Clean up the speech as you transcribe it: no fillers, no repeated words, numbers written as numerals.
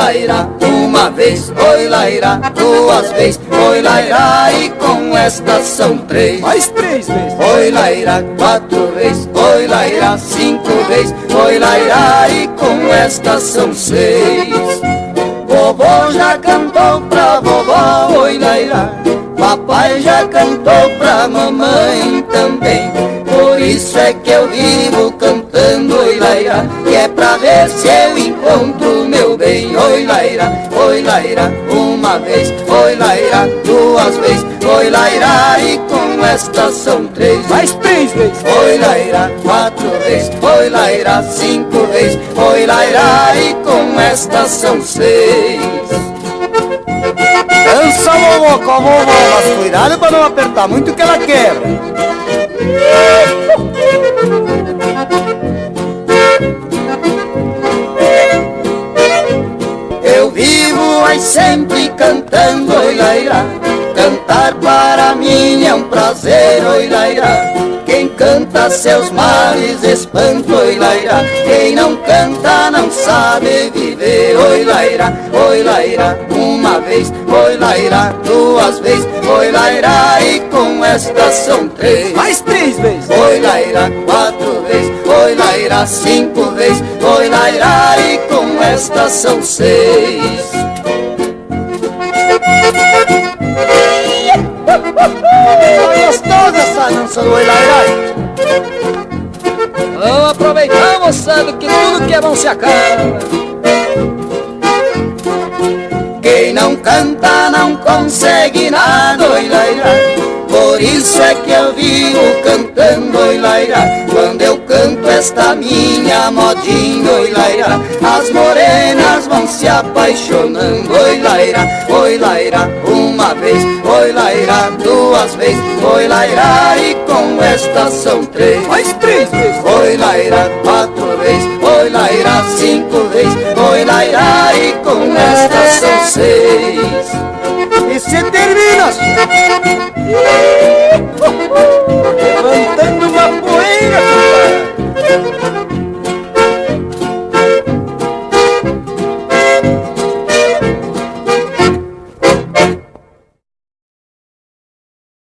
laira, uma vez, oi laira, duas vezes, oi laira, e com esta são três. Mais três vezes. Oi laira, quatro vezes, oi laira, cinco vezes, oi laira, e com esta são seis. Vovô já cantou pra vovó, oi laira, papai já cantou pra mamãe também. Por isso é que eu vivo cantando, oi laira, que é pra ver se eu encontro meu bem. Oi laira, uma vez, oi laira, duas vezes, oi laira, e com esta são três. Mais três vezes. Oi laira, quatro vezes, oi laira, cinco vezes, oi laira, e com esta são seis. Dança, vovó, com a vovó, mas cuidado pra não apertar muito que ela quebra. Eu vivo aí sempre cantando, oi laira, cantar para mim é um prazer, oi laira. Quem canta seus males espanta, oi laira, quem não canta não sabe viver. Oi laira, uma vez, oi laira, duas vezes, oi laira, e com esta são três. Mais três vezes. Oi laira, quatro vezes, oi laira, cinco vezes, oi laira, e com esta são seis. Gostosa essa dança do oi laira. Vamos aproveitar, moçada, que tudo que é bom se acaba. Quem não canta não consegue nada, oi laira. Por isso é que eu vivo cantando, oi laira. Quando eu canto esta minha modinha, oi laira, as morenas vão se apaixonando. Oi laira, uma vez, oi laira, duas vezes, oi laira, e com esta são três. Mais três vezes. Oi laira, quatro vezes, oi laira, cinco vezes, oi laira, e com esta são seis. E se termina,